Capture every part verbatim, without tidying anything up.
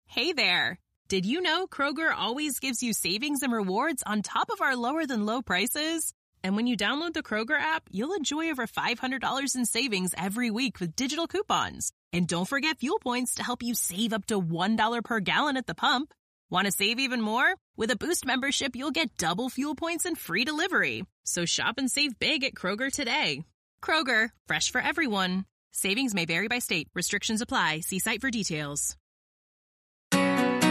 Hey there. Did you know Kroger always gives you savings and rewards on top of our lower than low prices? And when you download the Kroger app, you'll enjoy over five hundred dollars in savings every week with digital coupons. And don't forget fuel points to help you save up to one dollar per gallon at the pump. Want to save even more? With a Boost membership, you'll get double fuel points and free delivery. So shop and save big at Kroger today. Kroger, fresh for everyone. Savings may vary by state. Restrictions apply. See site for details. Hey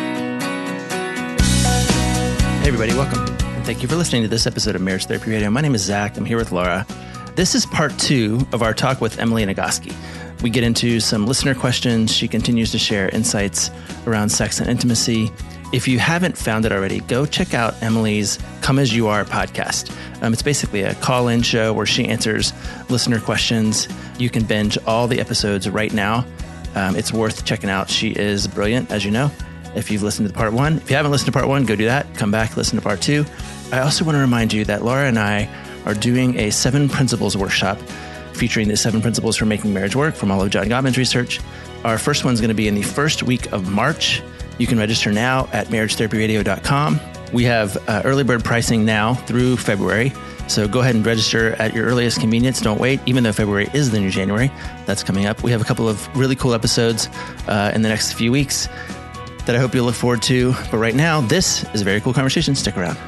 everybody, welcome. And thank you for listening to this episode of Marriage Therapy Radio. My name is Zach. I'm here with Laura. This is part two of our talk with Emily Nagoski. We get into some listener questions. She continues to share insights around sex and intimacy. If you haven't found it already, go check out Emily's Come As You Are podcast. Um, it's basically a call-in show where she answers listener questions. You can binge all the episodes right now. Um, it's worth checking out. She is brilliant, as you know, if you've listened to part one. If you haven't listened to part one, go do that. Come back, listen to part two. I also want to remind you that Laura and I are doing a seven principles workshop featuring the seven principles for making marriage work from all of John Gottman's research. Our first one's going to be in the first week of March. You can register now at marriage therapy radio dot com. We have uh, early bird pricing now through February. So go ahead and register at your earliest convenience. Don't wait, even though February is the new January. That's coming up. We have a couple of really cool episodes uh, in the next few weeks that I hope you'll look forward to. But right now, this is a very cool conversation. Stick around.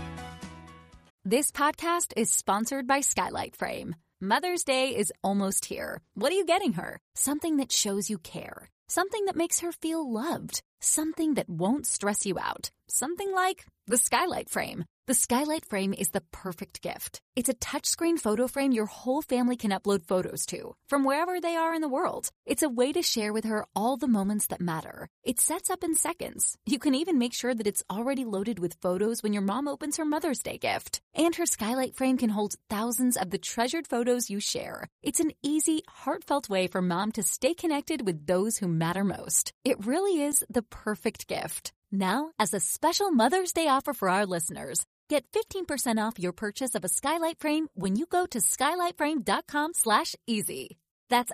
This podcast is sponsored by Skylight Frame. Mother's Day is almost here. What are you getting her? Something that shows you care. Something that makes her feel loved. Something that won't stress you out. Something like the Skylight Frame. The Skylight Frame is the perfect gift. It's a touchscreen photo frame your whole family can upload photos to, from wherever they are in the world. It's a way to share with her all the moments that matter. It sets up in seconds. You can even make sure that it's already loaded with photos when your mom opens her Mother's Day gift. And her Skylight Frame can hold thousands of the treasured photos you share. It's an easy, heartfelt way for mom to stay connected with those who matter most. It really is the perfect gift. Now, as a special Mother's Day offer for our listeners, get fifteen percent off your purchase of a Skylight Frame when you go to skylight frame dot com slash easy. That's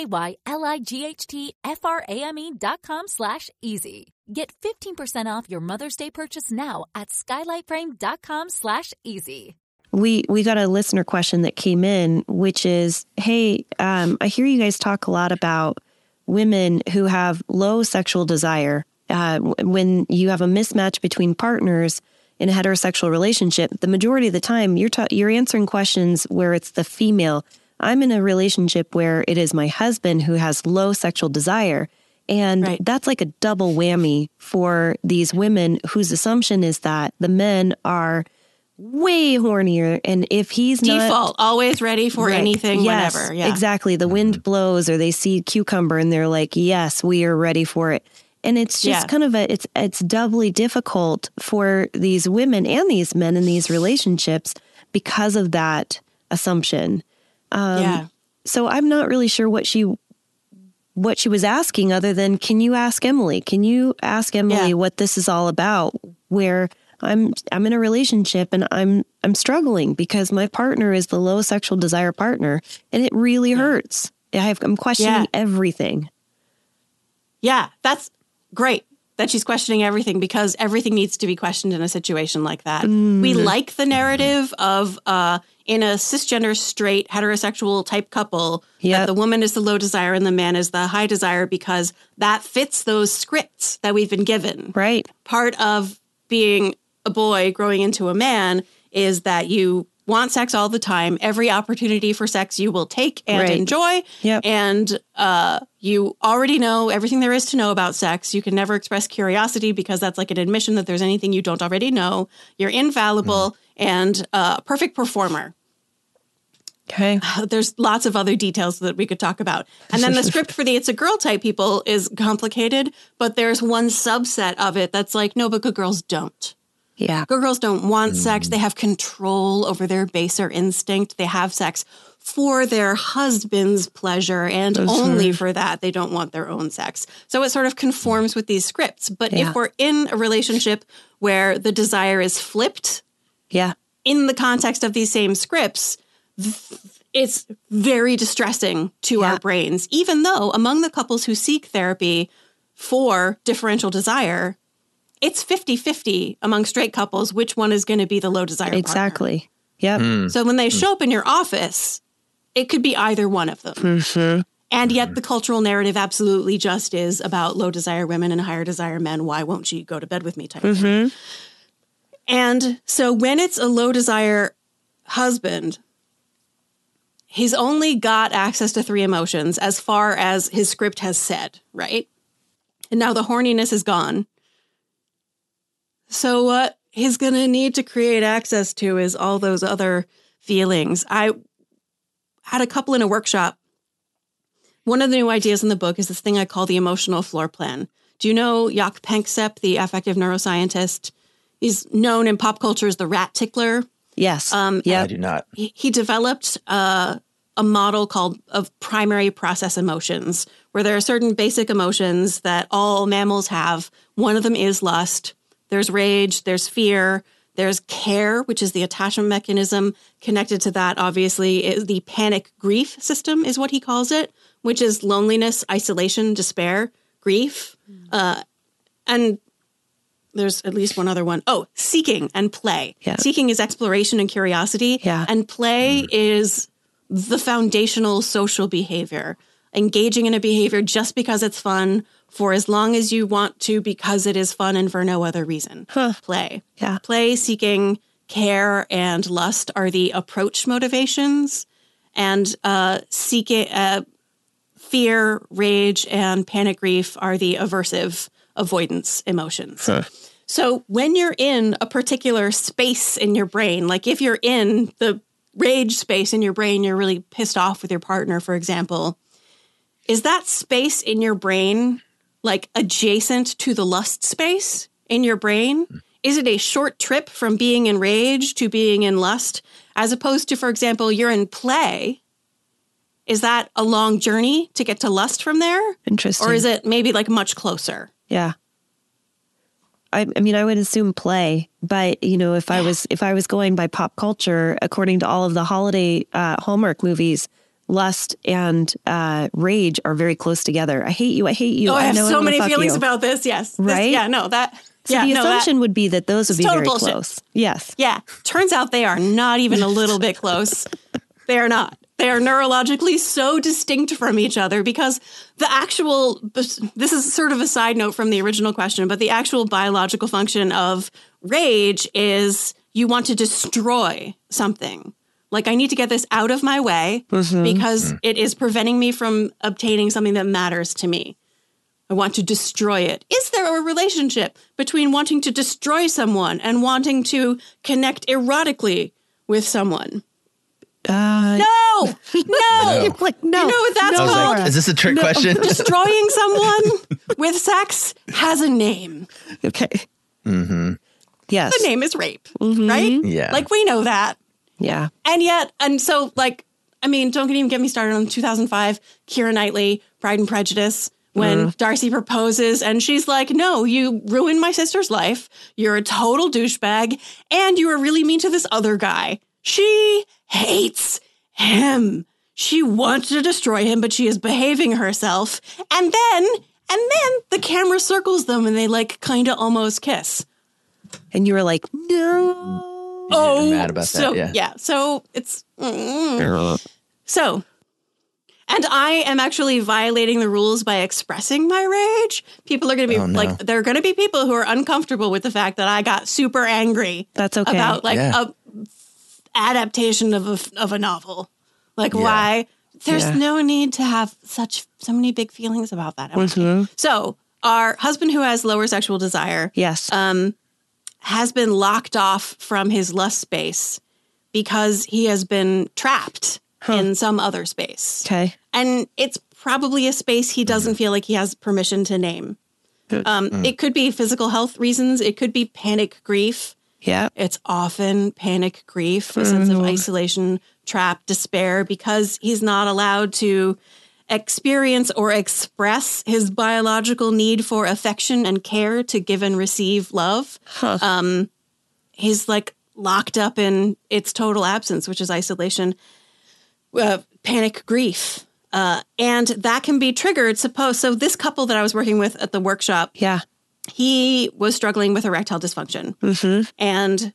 S-K-Y-L-I-G-H-T-F-R-A-M-E dot com slash easy. Get fifteen percent off your Mother's Day purchase now at skylight frame dot com slash easy. We we got a listener question that came in, which is, hey, um, I hear you guys talk a lot about women who have low sexual desire. Uh, when you have a mismatch between partners in a heterosexual relationship, the majority of the time you're ta- you're answering questions where it's the female. I'm in a relationship where it is my husband who has low sexual desire. And right. That's like a double whammy for these women whose assumption is that the men are way hornier. And if he's Default, not... Default, always ready for right. anything, yes, whenever. Yeah, exactly. The wind blows or they see cucumber and they're like, yes, we are ready for it. And it's just yeah. kind of a, it's it's doubly difficult for these women and these men in these relationships because of that assumption. Um, yeah. So I'm not really sure what she, what she was asking other than, can you ask Emily? Can you ask Emily yeah. what this is all about? Where I'm, I'm in a relationship and I'm, I'm struggling because my partner is the low sexual desire partner and it really yeah. hurts. I have, I'm questioning yeah. everything. Yeah, that's great that she's questioning everything because everything needs to be questioned in a situation like that. Mm. We like the narrative of uh, in a cisgender, straight, heterosexual type couple yep. that the woman is the low desire and the man is the high desire because that fits those scripts that we've been given. Right. Part of being a boy growing into a man is that you want sex all the time. Every opportunity for sex you will take and right. enjoy. Yep. And uh, you already know everything there is to know about sex. You can never express curiosity because that's like an admission that there's anything you don't already know. You're infallible mm. and a uh, perfect performer. Okay. Uh, there's lots of other details that we could talk about. And then the script for the It's a Girl type people is complicated, but there's one subset of it that's like, no, but good girls don't. Yeah. Good girls don't want mm. sex. They have control over their baser instinct. They have sex for their husband's pleasure and That's only right. for that. They don't want their own sex. So it sort of conforms with these scripts. But yeah. if we're in a relationship where the desire is flipped yeah, in the context of these same scripts, it's very distressing to yeah. our brains, even though among the couples who seek therapy, for differential desire, it's fifty-fifty among straight couples which one is going to be the low desire partner. Exactly. Yep. Mm. So when they show up in your office, it could be either one of them. Mm-hmm. And yet the cultural narrative absolutely just is about low desire women and higher desire men. Why won't you go to bed with me type Mm-hmm. thing. And so when it's a low desire husband, he's only got access to three emotions as far as his script has said, right? And now the horniness is gone. So what he's going to need to create access to is all those other feelings. I had a couple in a workshop. One of the new ideas in the book is this thing I call the emotional floor plan. Do you know Jaak Panksepp, the affective neuroscientist? He's known in pop culture as the rat tickler. Yes. Um, yeah. I do not. He, he developed uh, a model called of primary process emotions, where there are certain basic emotions that all mammals have. One of them is lust. There's rage. There's fear. There's care, which is the attachment mechanism. Connected to that, obviously, is the panic grief system, is what he calls it, which is loneliness, isolation, despair, grief. Uh, and there's at least one other one. Oh, seeking and play. Yeah. Seeking is exploration and curiosity. Yeah. And play mm. is the foundational social behavior. Engaging in a behavior just because it's fun for as long as you want to because it is fun and for no other reason. Huh. Play. Yeah. Play, seeking, care, and lust are the approach motivations. And uh, seeking, uh, fear, rage, and panic grief are the aversive avoidance emotions. Huh. So when you're in a particular space in your brain, like if you're in the rage space in your brain, you're really pissed off with your partner, for example, is that space in your brain like adjacent to the lust space in your brain? Is it a short trip from being in rage to being in lust, as opposed to, for example, you're in play? Is that a long journey to get to lust from there? Interesting. Or is it maybe like much closer? Yeah. I, I mean, I would assume play, but you know, if yeah. I was if I was going by pop culture, according to all of the holiday uh, Hallmark movies, lust and uh, rage are very close together. I hate you. I hate you. Oh, I, I have know so many feelings you. about this. Yes. Right. This, yeah. No. That. So yeah, the no, assumption that, would be that those would be very bullshit. close. Yes. Yeah. Turns out they are not even a little bit close. They are not. They are neurologically so distinct from each other because the actual, this is sort of a side note from the original question, but the actual biological function of rage is you want to destroy something. Like, I need to get this out of my way mm-hmm. because mm. it is preventing me from obtaining something that matters to me. I want to destroy it. Is there a relationship between wanting to destroy someone and wanting to connect erotically with someone? Uh, no, no, no. Like, no. You know what that's no. called? Like, is this a trick no. question? Destroying someone with sex has a name. Okay. Mm-hmm. Yes. The name is rape, mm-hmm. right? Yeah. Like, we know that. Yeah. And yet, and so, like, I mean, don't even get me started on two thousand five, Keira Knightley, Pride and Prejudice, when mm. Darcy proposes and she's like, no, you ruined my sister's life. You're a total douchebag. And you were really mean to this other guy. She hates him. She wants to destroy him, but she is behaving herself. And then, and then the camera circles them and they like kind of almost kiss. And you were like, no. Oh, mad about so, that, yeah. yeah. So it's, mm. so, and I am actually violating the rules by expressing my rage. People are going to be oh, no. like, there are going to be people who are uncomfortable with the fact that I got super angry. That's okay. About like yeah. a adaptation of a, of a novel. Like yeah. why? There's yeah. no need to have such, so many big feelings about that. Mm-hmm. So our husband who has lower sexual desire. Yes. Um, has been locked off from his lust space because he has been trapped huh. in some other space. Okay. And it's probably a space he doesn't mm. feel like he has permission to name. Um, mm. It could be physical health reasons. It could be panic grief. Yeah. It's often panic grief, a mm. sense of isolation, trap, despair, because he's not allowed to experience or express his biological need for affection and care to give and receive love. Huh. Um, he's like locked up in its total absence, which is isolation, uh, panic grief. Uh, and that can be triggered. Suppose so. This couple that I was working with at the workshop, yeah, he was struggling with erectile dysfunction, mm-hmm. and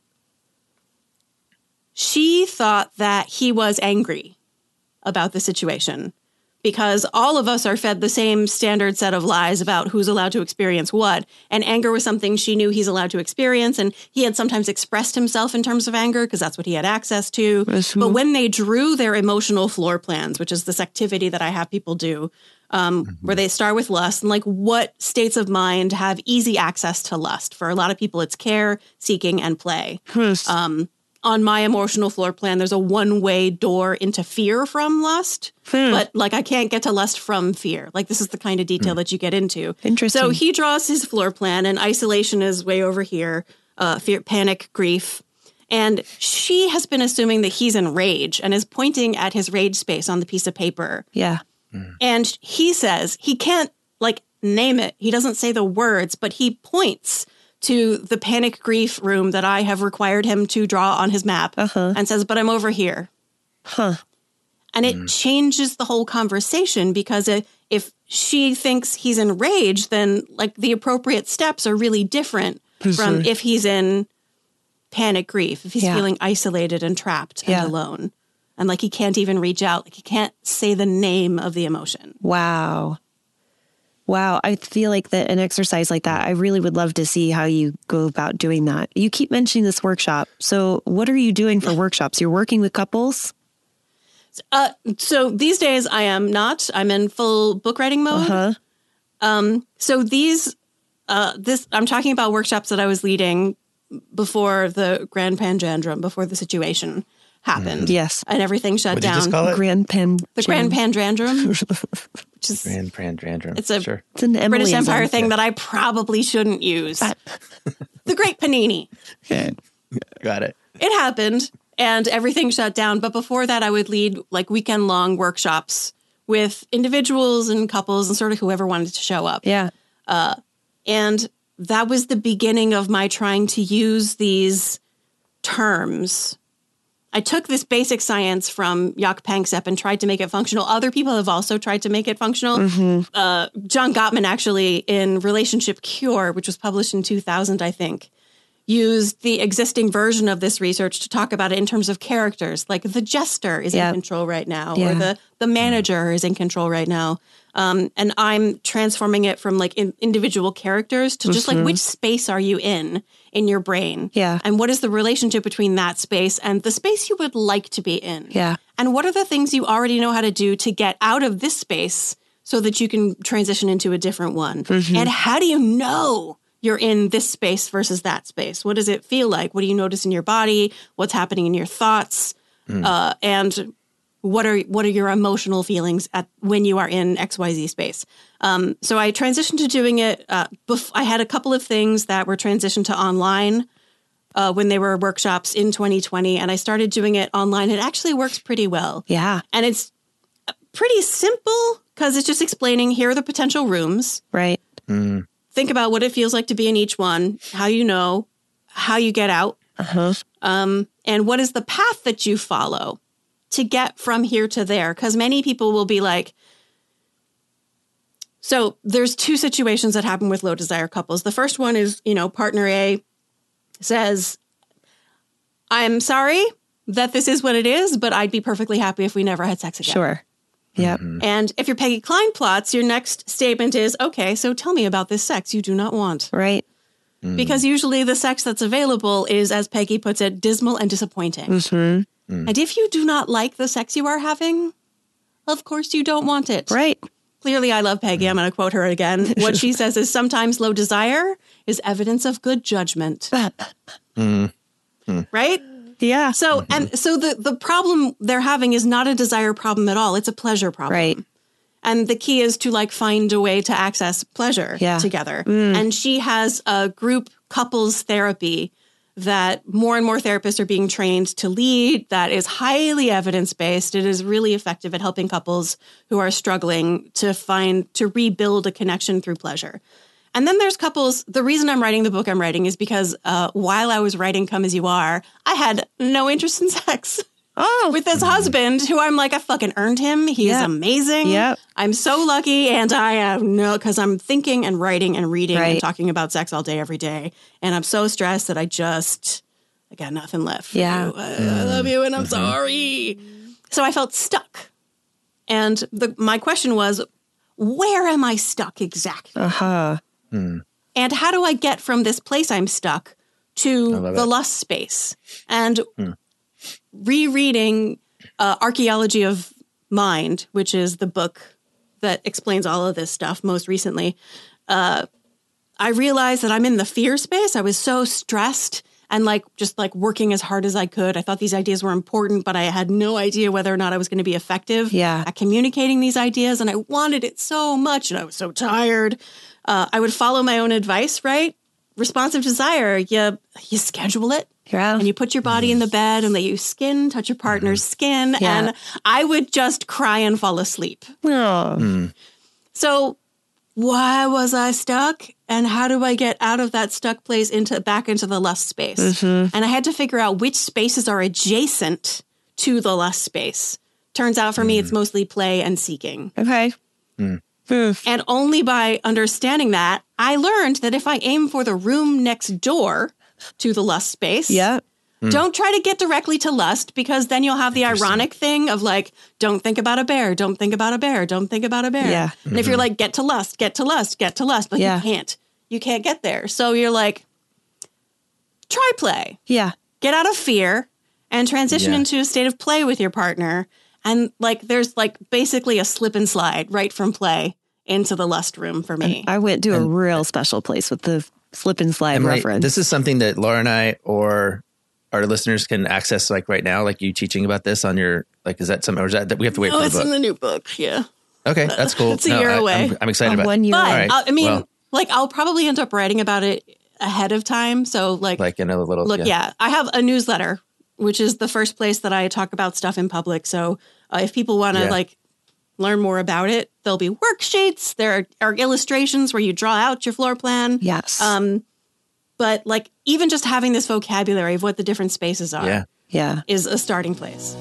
she thought that he was angry about the situation because all of us are fed the same standard set of lies about who's allowed to experience what. And anger was something she knew he's allowed to experience. And he had sometimes expressed himself in terms of anger because that's what he had access to. Mm-hmm. But when they drew their emotional floor plans, which is this activity that I have people do, um, mm-hmm. where they start with lust and like what states of mind have easy access to lust. For a lot of people, it's care, seeking, and play. Yes. Um, on my emotional floor plan, there's a one-way door into fear from lust. Hmm. But like I can't get to lust from fear. Like this is the kind of detail hmm. that you get into. Interesting. So he draws his floor plan and isolation is way over here. Uh, fear, panic, grief. And she has been assuming that he's in rage and is pointing at his rage space on the piece of paper. Yeah. Mm. And he says he can't like name it. He doesn't say the words, but he points to the panic grief room that I have required him to draw on his map uh-huh. and says, but I'm over here. Huh. And it Mm. changes the whole conversation because if, if she thinks he's in rage, then like the appropriate steps are really different For from sure. if he's in panic grief, if he's Yeah. feeling isolated and trapped Yeah. and alone. And like he can't even reach out, like he can't say the name of the emotion. Wow. Wow. I feel like that an exercise like that, I really would love to see how you go about doing that. You keep mentioning this workshop. So what are you doing for workshops? You're working with couples? Uh, so these days I am not. I'm in full book writing mode. Uh-huh. Um, so these, uh, this, I'm talking about workshops that I was leading before the Grand Panjandrum, before the situation happened. Yes. And everything shut What'd you down. just call it? Grand Pan. The Grand Panjandrum, which is Grand Panjandrum. It's a sure. It's an Emily British Empire ism. thing that I probably shouldn't use. The Great Panini. Got it. It happened and everything shut down. But before that, I would lead like weekend long workshops with individuals and couples and sort of whoever wanted to show up. Yeah. Uh, and that was the beginning of my trying to use these terms. I took this basic science from Jaak Panksepp and tried to make it functional. Other people have also tried to make it functional. Mm-hmm. Uh, John Gottman actually in Relationship Cure, which was published in two thousand, I think, used the existing version of this research to talk about it in terms of characters. Like the jester is Yep. in control right now, Yeah. or the, the manager is in control right now. Um, and I'm transforming it from like in, individual characters to just Mhm. like which space are you in in your brain? Yeah. And what is the relationship between that space and the space you would like to be in? Yeah. And what are the things you already know how to do to get out of this space so that you can transition into a different one? Mhm. And how do you know you're in this space versus that space? What does it feel like? What do you notice in your body? What's happening in your thoughts? Mm. Uh, and what are what are your emotional feelings at when you are in X Y Z space? Um, so I transitioned to doing it. Uh, bef- I had a couple of things that were transitioned to online uh, when they were workshops in twenty twenty, and I started doing it online. It actually works pretty well. Yeah. And it's pretty simple because it's just explaining here are the potential rooms. Right. Mm. Think about what it feels like to be in each one, how you know, how you get out, Uh-huh. um, and what is the path that you follow to get from here to there. Because many people will be like, so there's two situations that happen with low desire couples. The first one is, you know, partner A says, I'm sorry that this is what it is, but I'd be perfectly happy if we never had sex again. Sure. Yep. Mm-hmm. And if you're Peggy Klein plots, your next statement is, okay, so tell me about this sex you do not want. Right. Mm. Because usually the sex that's available is, as Peggy puts it, dismal and disappointing. Mm-hmm. Mm. And if you do not like the sex you are having, of course you don't want it. Right. Clearly, I love Peggy. I'm going to quote her again. What she says is sometimes low desire is evidence of good judgment. Mm. Right? Yeah. So, and so the, the problem they're having is not a desire problem at all. It's a pleasure problem. Right. And the key is to like find a way to access pleasure Yeah. together. Mm. And she has a group couples therapy that more and more therapists are being trained to lead that is highly evidence-based. It is really effective at helping couples who are struggling to find, to rebuild a connection through pleasure. And then there's couples, the reason I'm writing the book I'm writing is because uh, while I was writing Come As You Are, I had no interest in sex. Oh, with this husband who I'm like, I fucking earned him. He Yep. is amazing. Yep. I'm so lucky. And I have no, because I'm thinking and writing and reading Right. and talking about sex all day, every day. And I'm so stressed that I just, I got nothing left for Yeah. you. I, I love you and I'm sorry. So I felt stuck. And the, my question was, where am I stuck exactly? uh-huh. And how do I get from this place I'm stuck to love the it. lust space? And rereading uh, Archaeology of Mind, which is the book that explains all of this stuff most recently, uh, I realized that I'm in the fear space. I was so stressed and like just like working as hard as I could. I thought these ideas were important, but I had no idea whether or not I was going to be effective Yeah. at communicating these ideas. And I wanted it so much and I was so tired. Uh, I would follow my own advice, right? Responsive desire, you, you schedule it. Yeah. And you put your body in the bed and let you skin touch your partner's skin. Yeah. And I would just cry and fall asleep. Oh. So why was I stuck? And how do I get out of that stuck place into back into the lust space? And I had to figure out which spaces are adjacent to the lust space. Turns out for me, it's mostly play and seeking. Okay. And only by understanding that, I learned that if I aim for the room next door to the lust space, Yeah. don't try to get directly to lust, because then you'll have the ironic thing of like, don't think about a bear, don't think about a bear, don't think about a bear. Yeah. And if you're like, get to lust, get to lust, get to lust, but Yeah. you can't. You can't get there. So you're like, try play. Yeah. Get out of fear and transition Yeah. into a state of play with your partner. And like, there's like basically a slip and slide right from play into the lust room for me. I went to a real special place with the slip and slide Emily, reference. this is something that Laura and I or our listeners can access like right now, like you teaching about this on your, like, is that something, or is that, that we have to wait oh, for it's the book? in the new book. Yeah. Okay, that's cool. It's a year I, away. I'm, I'm excited Oh, about one it. year But away. All right. I I mean, Well- like, I'll probably end up writing about it ahead of time. So like, Like in a little, look, yeah. I have a newsletter, which is the first place that I talk about stuff in public. So uh, if people want to Yeah. like learn more about it, there'll be worksheets. There are, are illustrations where you draw out your floor plan. Yes. Um, but like even just having this vocabulary of what the different spaces are Yeah. yeah. is a starting place.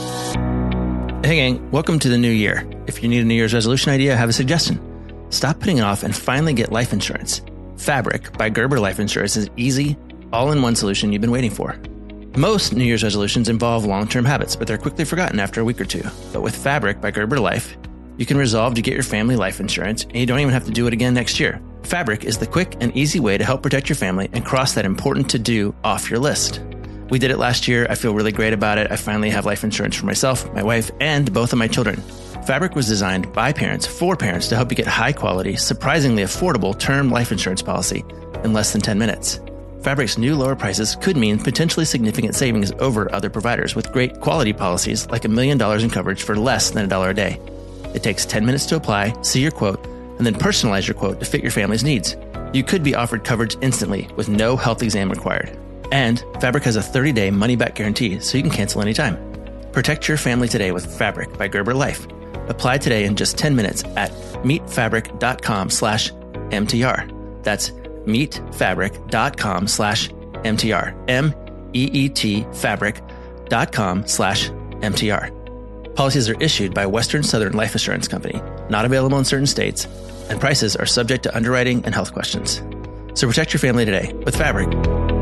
Hey gang, welcome to the new year. If you need a New Year's resolution idea, I have a suggestion. Stop putting it off and finally get life insurance. Fabric by Gerber Life Insurance is easy, all-in-one solution you've been waiting for. Most New Year's resolutions involve long-term habits, but they're quickly forgotten after a week or two. But with Fabric by Gerber Life, you can resolve to get your family life insurance, and you don't even have to do it again next year. Fabric is the quick and easy way to help protect your family and cross that important to-do off your list. We did it last year. I feel really great about it. I finally have life insurance for myself, my wife, and both of my children. Fabric was designed by parents for parents to help you get high-quality, surprisingly affordable term life insurance policy in less than ten minutes. Fabric's new lower prices could mean potentially significant savings over other providers with great quality policies like a million dollars in coverage for less than a dollar a day. It takes ten minutes to apply, see your quote, and then personalize your quote to fit your family's needs. You could be offered coverage instantly with no health exam required. And Fabric has a thirty-day money-back guarantee, so you can cancel anytime. Protect your family today with Fabric by Gerber Life. Apply today in just ten minutes at meetfabric.com slash MTR. That's meetfabric.com slash MTR. M-E-E-T fabric.com slash MTR. Policies are issued by Western Southern Life Assurance Company, not available in certain states, and prices are subject to underwriting and health questions. So protect your family today with Fabric.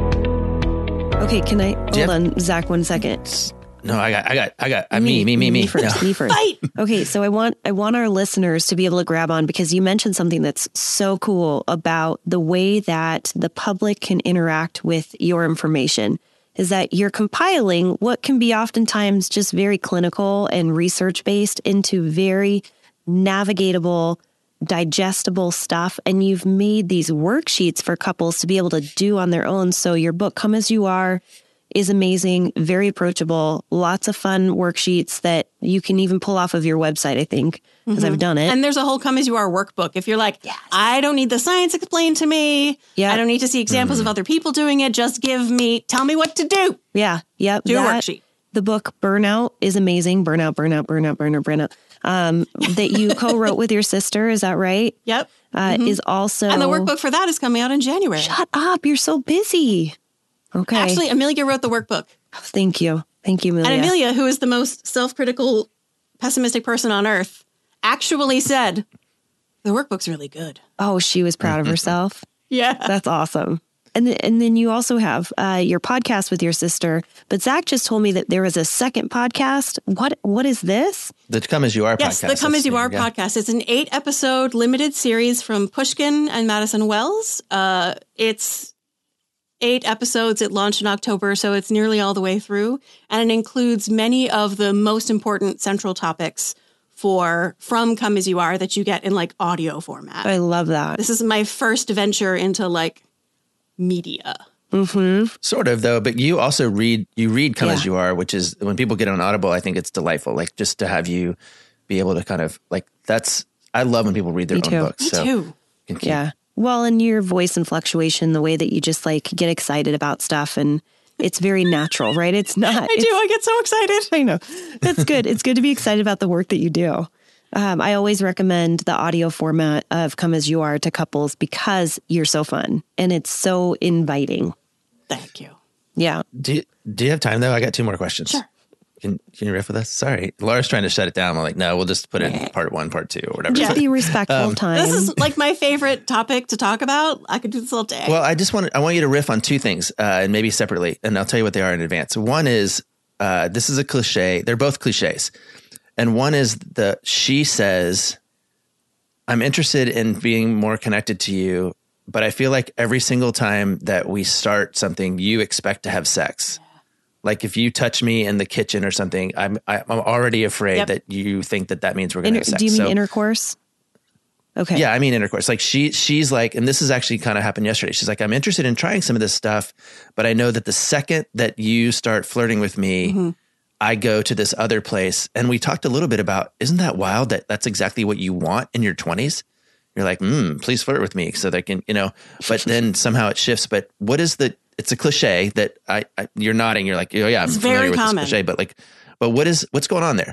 Okay, can I hold Yep. on, Zach, one second? No, I got, I got, I got, uh, me, me, me, me. Me first, No. me first. Fight! Okay, so I want I want our listeners to be able to grab on, because you mentioned something that's so cool about the way that the public can interact with your information, is that you're compiling what can be oftentimes just very clinical and research based into very navigatable, digestible stuff. And you've made these worksheets for couples to be able to do on their own. So your book, Come As You Are, is amazing, very approachable, lots of fun worksheets that you can even pull off of your website, I think, because I've done it. And there's a whole Come As You Are workbook. If you're like, I don't need the science explained to me. Yeah. I don't need to see examples of other people doing it. Just give me, tell me what to do. yeah, yep. Do a that- worksheet. The book Burnout is amazing. Burnout, burnout, burnout, burnout, burnout. Um, that you co-wrote with your sister, is that right? Yep. Uh, Is also And the workbook for that is coming out in January. Shut up! You're so busy. Okay. Actually, Amelia wrote the workbook. Thank you. Thank you, Amelia. And Amelia, who is the most self-critical, pessimistic person on earth, actually said, the workbook's really good. Oh, she was proud of herself. Yeah. That's awesome. And, th- and then you also have uh, your podcast with your sister. But Zach just told me that there is a second podcast. What What is this? The Come As You Are yes, podcast. Yes, the Come As You Are yeah. podcast. It's an eight-episode limited series from Pushkin and Madison Wells. Uh, it's eight episodes. It launched in October, so it's nearly all the way through. And it includes many of the most important central topics for from Come As You Are that you get in like audio format. I love that. This is my first venture into like media. Mm-hmm. Sort of, though, but you also read, you read Come Yeah. As You Are, which is when people get on Audible, I think it's delightful. Like just to have you be able to kind of like, that's, I love when people read their Me own too. books. Me so too. you can keep- Yeah. Well, and your voice and fluctuation, the way that you just like get excited about stuff, and it's very natural, right? It's not. I do. I get so excited. I know. That's good. It's good to be excited about the work that you do. Um, I always recommend the audio format of Come As You Are to couples because you're so fun and it's so inviting. Thank you. Yeah. Do you, do you have time, though? I got two more questions. Sure. Can, can you riff with us? Sorry. Laura's trying to shut it down. I'm like, no, we'll just put it in part one, part two, or whatever. Just be respectful Um, of time. This is like my favorite topic to talk about. I could do this all day. Well, I just want I want you to riff on two things, uh, and maybe separately, and I'll tell you what they are in advance. One is uh, this is a cliche. They're both cliches, and one is the she says, "I'm interested in being more connected to you, but I feel like every single time that we start something, you expect to have sex. Like if you touch me in the kitchen or something, I'm I'm already afraid Yep. that you think that that means we're going to Inter- have sex." do you mean So- intercourse? Okay. Yeah, I mean intercourse. Like she, she's like, and this is actually kind of happened yesterday. She's like, I'm interested in trying some of this stuff, but I know that the second that you start flirting with me, Mm-hmm. I go to this other place. And we talked a little bit about, isn't that wild that that's exactly what you want in your twenties? You're like, mm, please flirt with me so they can, you know, but then somehow it shifts. But what is the, it's a cliche that I, I you're nodding. You're like, oh yeah, I'm It's familiar very with common. this cliche, but like, but what is, what's going on there?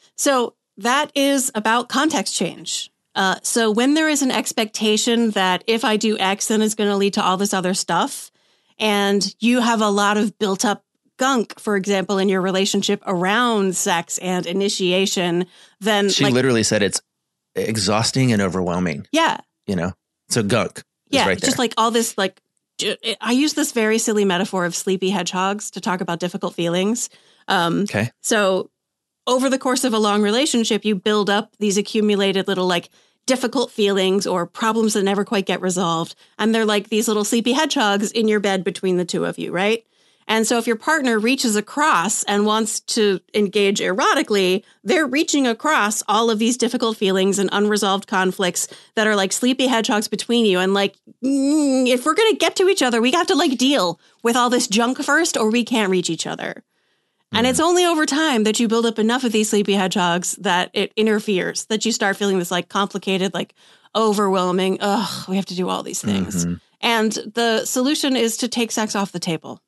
So that is about context change. Uh, so when there is an expectation that if I do X, then it's going to lead to all this other stuff, and you have a lot of built up gunk, for example, in your relationship around sex and initiation, then She like, literally said it's exhausting and overwhelming, yeah, you know? So gunk is yeah, right there. just like all this, like j- I use this very silly metaphor of sleepy hedgehogs to talk about difficult feelings. Um, Okay. So over the course of a long relationship, you build up these accumulated little like difficult feelings or problems that never quite get resolved. And they're like these little sleepy hedgehogs in your bed between the two of you, right? And so if your partner reaches across and wants to engage erotically, they're reaching across all of these difficult feelings and unresolved conflicts that are like sleepy hedgehogs between you. And like, mm, if we're going to get to each other, we got to like deal with all this junk first or we can't reach each other. And it's only over time that you build up enough of these sleepy hedgehogs that it interferes, that you start feeling this like complicated, like overwhelming, ugh, we have to do all these things. Mm-hmm. And the solution is to take sex off the table.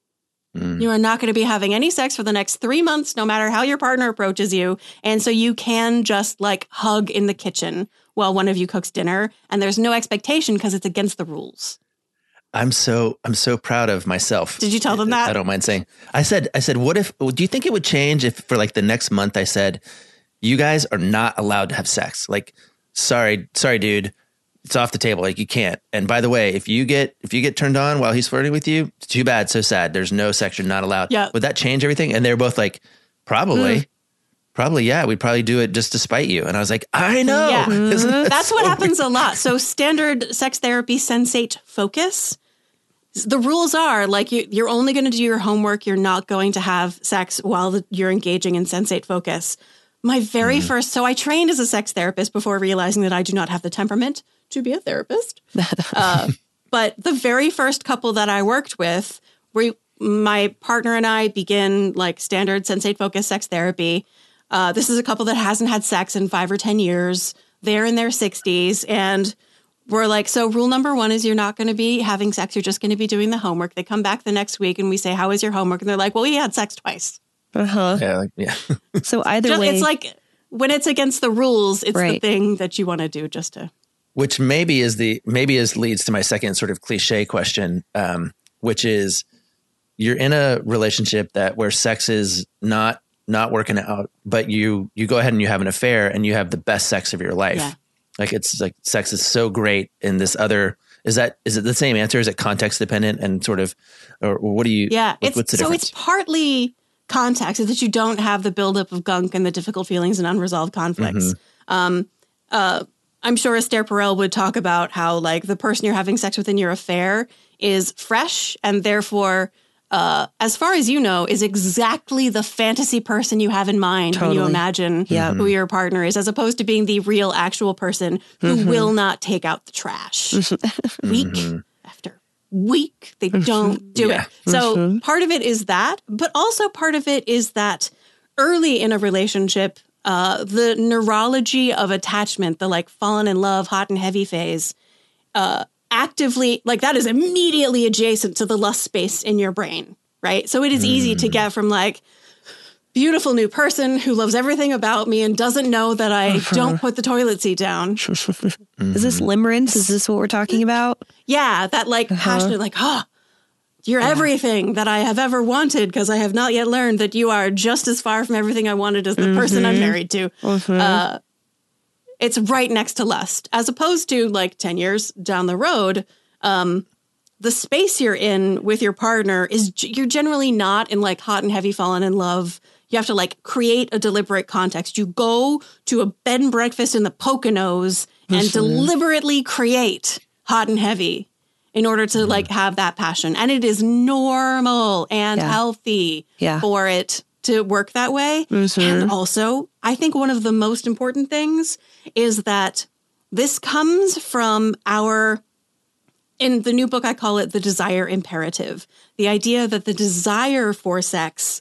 Mm. You are not going to be having any sex for the next three months, no matter how your partner approaches you. And so you can just like hug in the kitchen while one of you cooks dinner. And there's no expectation because it's against the rules. I'm so I'm so proud of myself. Did you tell them that? I don't mind saying. I said I said, what if? Do you think it would change if for like the next month I said, you guys are not allowed to have sex? Like, sorry, sorry, dude, it's off the table. Like you can't. And by the way, if you get if you get turned on while he's flirting with you, it's too bad, so sad. There's no sex. You're not allowed. Yeah. Would that change everything? And they're both like, probably. Mm. Probably, yeah. We'd probably do it just to spite you. And I was like, I know. Yeah. Isn't that That's so what happens a lot. So standard sex therapy sensate focus. The rules are like you, you're only going to do your homework. You're not going to have sex while the, you're engaging in sensate focus. My very mm. first, so I trained as a sex therapist before realizing that I do not have the temperament to be a therapist. uh, but the very first couple that I worked with, we, my partner and I begin like standard sensate focus sex therapy. Uh, this is a couple that hasn't had sex in five or ten years. They're in their sixties and we're like, so rule number one is you're not going to be having sex. You're just going to be doing the homework. They come back the next week and we say, how is your homework? And they're like, well, we had sex twice. Uh-huh. Yeah, like, yeah. So either Just, way. it's like when it's against the rules, it's Right. the thing that you want to do just to. Which maybe is the maybe is leads to my second sort of cliche question, um, which is you're in a relationship that where sex is not not working out, but you you go ahead and you have an affair and you have the best sex of your life. Yeah. Like it's like sex is so great in this other. Is that is it the same answer? Is it context dependent and sort of, or what do you? Yeah, what, it's what's the so difference? it's partly context is that you don't have the buildup of gunk and the difficult feelings and unresolved conflicts. Mm-hmm. Um, uh, I'm sure Esther Perel would talk about how like the person you're having sex with in your affair is fresh and therefore, uh, as far as you know, is exactly the fantasy person you have in mind Totally. when you imagine Yeah. who your partner is, as opposed to being the real actual person who mm-hmm. will not take out the trash. Week mm-hmm. after week, they don't do yeah. it. So mm-hmm. part of it is that, but also part of it is that early in a relationship, uh, the neurology of attachment, the like fallen in love, hot and heavy phase, uh, actively, like that is immediately adjacent to the lust space in your brain, right? So it is mm. easy to get from like beautiful new person who loves everything about me and doesn't know that I uh-huh. don't put the toilet seat down. Mm-hmm. Is this limerence? Is this what we're talking about? Yeah, that like uh-huh. passionate, like, oh, you're yeah. everything that I have ever wanted because I have not yet learned that you are just as far from everything I wanted as the mm-hmm. person I'm married to. Mm-hmm. Uh, it's right next to lust, as opposed to like ten years down the road. Um, the space you're in with your partner is you're generally not in like hot and heavy fallen in love. You have to like create a deliberate context. You go to a bed and breakfast in the Poconos and mm-hmm. deliberately create hot and heavy in order to mm-hmm. like have that passion. And it is normal and yeah. healthy yeah. for it to work that way. Mm-hmm. And also, I think one of the most important things is that this comes from our, in the new book, I call it the desire imperative. The idea that the desire for sex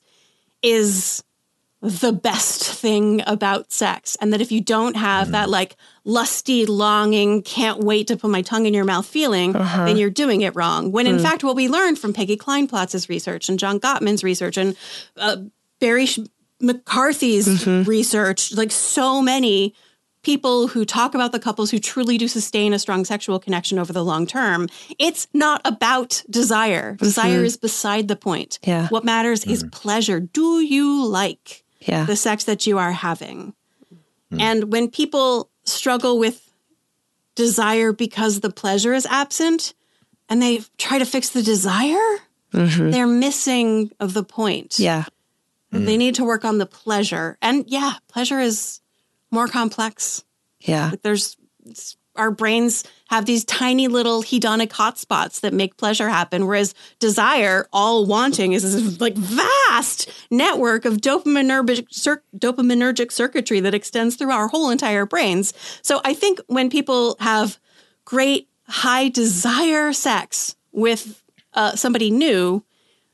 is the best thing about sex. And that if you don't have mm. that like lusty, longing, can't wait to put my tongue in your mouth feeling, uh-huh. then you're doing it wrong. When in mm. fact, what we learned from Peggy Kleinplatz's research and John Gottman's research and uh, Barry Sh- McCarthy's mm-hmm. research, like so many people who talk about the couples who truly do sustain a strong sexual connection over the long term, it's not about desire. Mm-hmm. Desire is beside the point. Yeah. What matters mm-hmm. is pleasure. Do you like yeah. the sex that you are having? Mm-hmm. And when people struggle with desire because the pleasure is absent and they try to fix the desire, mm-hmm. they're missing of the point. Yeah. Mm-hmm. They need to work on the pleasure. And yeah, pleasure is more complex. Yeah. Like there's our brains have these tiny little hedonic hotspots that make pleasure happen, whereas desire, all wanting, is this like vast network of dopaminergic, cir- dopaminergic circuitry that extends through our whole entire brains. So I think when people have great high desire sex with uh, somebody new,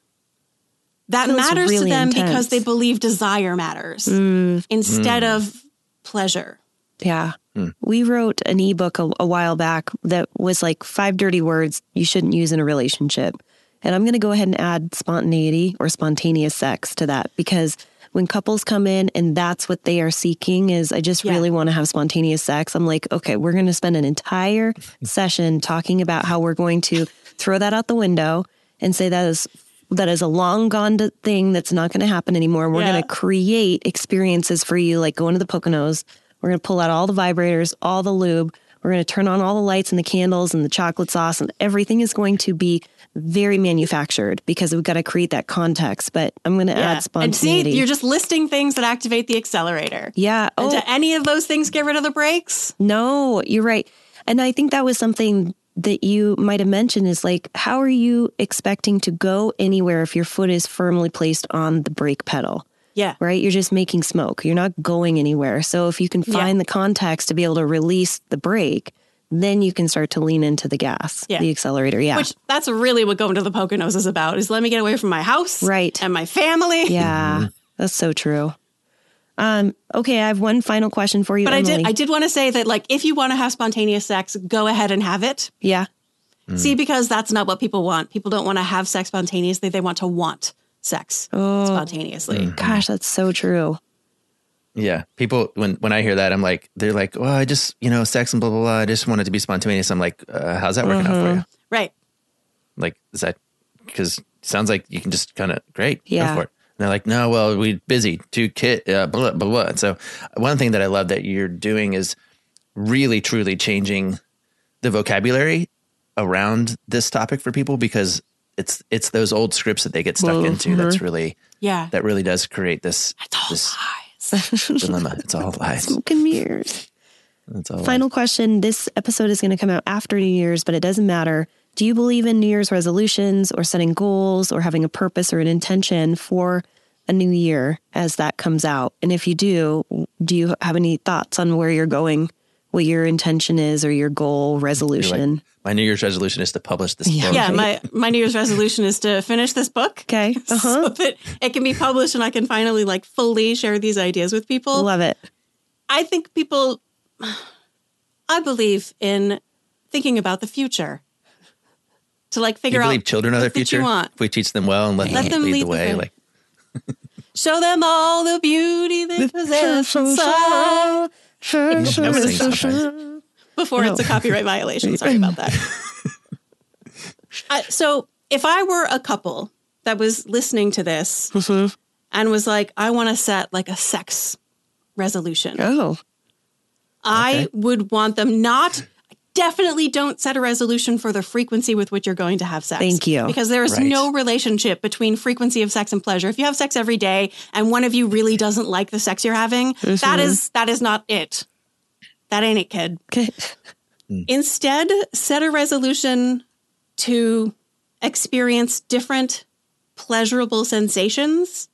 that Feels matters really to them intense. Because they believe desire matters mm. instead mm. of pleasure. Yeah. Mm. We wrote an ebook a, a while back that was like five dirty words you shouldn't use in a relationship. And I'm going to go ahead and add spontaneity or spontaneous sex to that, because when couples come in and that's what they are seeking is, I just yeah. really want to have spontaneous sex. I'm like, okay, we're going to spend an entire session talking about how we're going to throw that out the window and say that is that is a long gone thing that's not going to happen anymore. We're yeah. going to create experiences for you, like going to the Poconos. We're going to pull out all the vibrators, all the lube. We're going to turn on all the lights and the candles and the chocolate sauce, and everything is going to be very manufactured because we've got to create that context. But I'm going to yeah. add spontaneity. And see, you're just listing things that activate the accelerator. Yeah. Oh. And do any of those things get rid of the brakes? No, you're right. And I think that was something that you might have mentioned is like, how are you expecting to go anywhere if your foot is firmly placed on the brake pedal? Yeah. Right? You're just making smoke. You're not going anywhere. So if you can find yeah. the context to be able to release the brake, then you can start to lean into the gas, yeah. the accelerator. Yeah. Which that's really what going to the Poconos is about, is let me get away from my house. Right. And my family. Yeah. Mm-hmm. That's so true. Um, okay, I have one final question for you, But Emily. I did I did want to say that, like, if you want to have spontaneous sex, go ahead and have it. Yeah. Mm. See, because that's not what people want. People don't want to have sex spontaneously. They want to want sex oh, spontaneously. Mm. Gosh, that's so true. Yeah. People, when, when I hear that, I'm like, they're like, well, I just, you know, sex and blah, blah, blah. I just want it to be spontaneous. I'm like, uh, how's that working mm-hmm. out for you? Right. Like, is that because sounds like you can just kind of, great, Yeah. go for it. And they're like, no, well, we're busy, two kid, uh, blah, blah, blah. And so one thing that I love that you're doing is really, truly changing the vocabulary around this topic for people, because it's it's those old scripts that they get stuck Mm-hmm. into. That's really, Yeah. that really does create this, It's all this lies. dilemma. It's all lies. Smoke and mirrors. It's all Final question. This episode is going to come out after New Year's, but it doesn't matter. Do you believe in New Year's resolutions or setting goals or having a purpose or an intention for a new year as that comes out? And if you do, do you have any thoughts on where you're going, what your intention is or your goal resolution? Like, my New Year's resolution is to publish this Yeah. book. Yeah, my, my New Year's resolution is to finish this book. Okay. Uh-huh. So that it can be published and I can finally like fully share these ideas with people. Love it. I think people, I believe in thinking about the future. To like Do figure you believe out children are the what that you future? want. If we teach them well and let, Let them, them lead, the way. Like, Show them all the beauty they possess inside. no, sing sometimes. Before it's a copyright violation. Sorry about that. I, so if I were a couple that was listening to this and was like, I want to set like a sex resolution, Oh, I Okay. would want them not, definitely don't set a resolution for the frequency with which you're going to have sex. Thank you. Because there is Right. no relationship between frequency of sex and pleasure. If you have sex every day and one of you really doesn't like the sex you're having, that is that is not it. That ain't it, kid. okay. Instead, set a resolution to experience different pleasurable sensations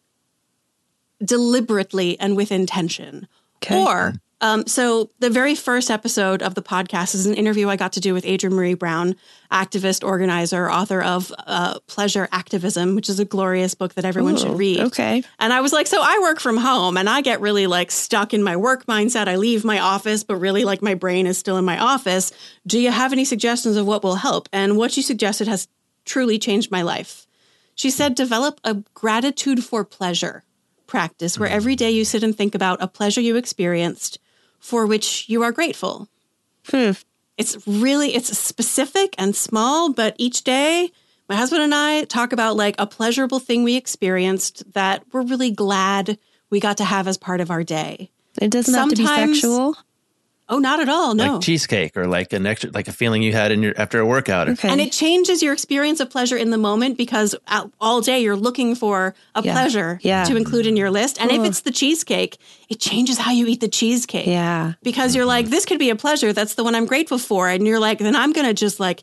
deliberately and with intention. Okay. Or, um, so the very first episode of the podcast is an interview I got to do with Adrienne Marie Brown, activist, organizer, author of uh, Pleasure Activism, which is a glorious book that everyone Ooh, should read. okay. And I was like, so I work from home and I get really like stuck in my work mindset. I leave my office, but really like my brain is still in my office. Do you have any suggestions of what will help? And what you suggested has truly changed my life. She said, develop a gratitude for pleasure practice where every day you sit and think about a pleasure you experienced for which you are grateful. Hmm. It's really, it's specific and small, but each day my husband and I talk about like a pleasurable thing we experienced that we're really glad we got to have as part of our day. It doesn't have to be Sometimes- sexual. Oh, not at all. No. like cheesecake or like an extra, like a feeling you had in your after a workout. Okay. And it changes your experience of pleasure in the moment because out- all day you're looking for a Yeah. pleasure Yeah. to include in your list. And if it's the cheesecake, it changes how you eat the cheesecake. Yeah. Because you're like, this could be a pleasure. That's the one I'm grateful for. And you're like, then I'm going to just like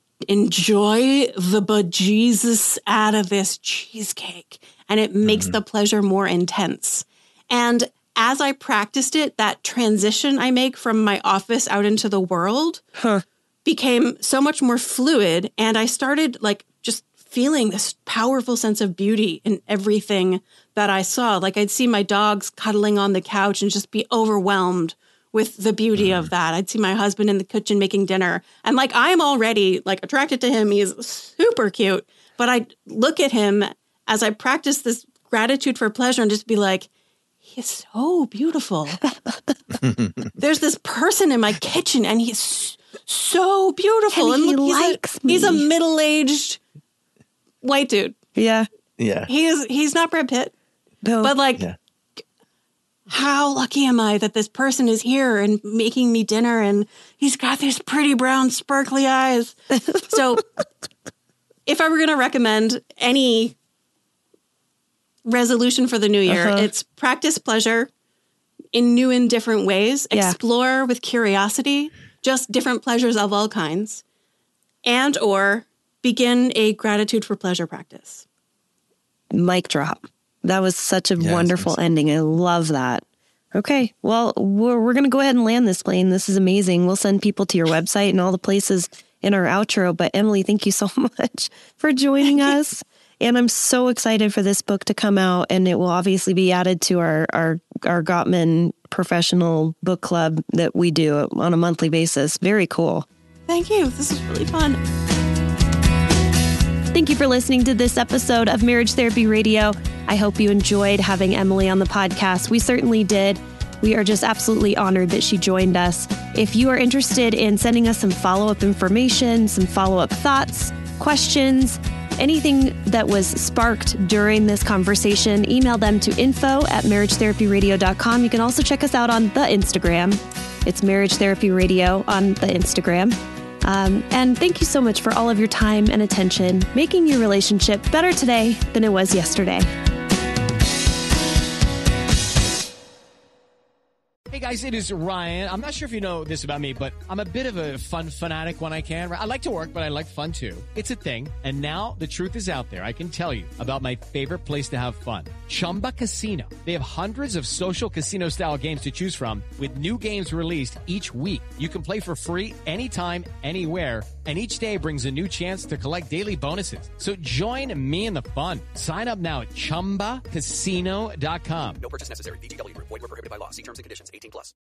enjoy the bejesus out of this cheesecake. And it makes the pleasure more intense. And as I practiced it, that transition I make from my office out into the world Huh. became so much more fluid. And I started like just feeling this powerful sense of beauty in everything that I saw. Like I'd see my dogs cuddling on the couch and just be overwhelmed with the beauty of that. I'd see my husband in the kitchen making dinner. And like I'm already like attracted to him. He's super cute. But I look at him as I practice this gratitude for pleasure and just be like, he's so beautiful. There's this person in my kitchen and he's so beautiful. And he look, he's likes a, He's a me. middle-aged white dude. Yeah. Yeah. He is, he's not Brad Pitt, No. but like, Yeah. how lucky am I that this person is here and making me dinner and he's got these pretty brown sparkly eyes. So if I were going to recommend any resolution for the new year, Uh-huh. it's practice pleasure in new and different ways, Yeah. explore with curiosity, just different pleasures of all kinds, and or begin a gratitude for pleasure practice. Mic drop. That was such a Yeah, wonderful that's- ending. I love that. Okay. Well, we're, we're going to go ahead and land this plane. This is amazing. We'll send people to your website and all the places in our outro. But Emily, thank you so much for joining us. And I'm so excited for this book to come out, and it will obviously be added to our, our, our Gottman professional book club that we do on a monthly basis. Very cool. Thank you. This is really fun. Thank you for listening to this episode of Marriage Therapy Radio. I hope you enjoyed having Emily on the podcast. We certainly did. We are just absolutely honored that she joined us. If you are interested in sending us some follow-up information, some follow-up thoughts, questions, anything that was sparked during this conversation, email them to info at marriage therapy radio dot com. You can also check us out on the Instagram. It's Marriage Therapy Radio on the Instagram. Um, and thank you so much for all of your time and attention, making your relationship better today than it was yesterday. Hey guys, it is Ryan. I'm not sure if you know this about me, but I'm a bit of a fun fanatic when I can. I like to work, but I like fun too. It's a thing. And now the truth is out there. I can tell you about my favorite place to have fun. Chumba Casino. They have hundreds of social casino style games to choose from with new games released each week. You can play for free anytime, anywhere. And each day brings a new chance to collect daily bonuses. So join me in the fun. Sign up now at chumba casino dot com. No purchase necessary. V G W Group. Void where prohibited by law. See terms and conditions. eighteen plus.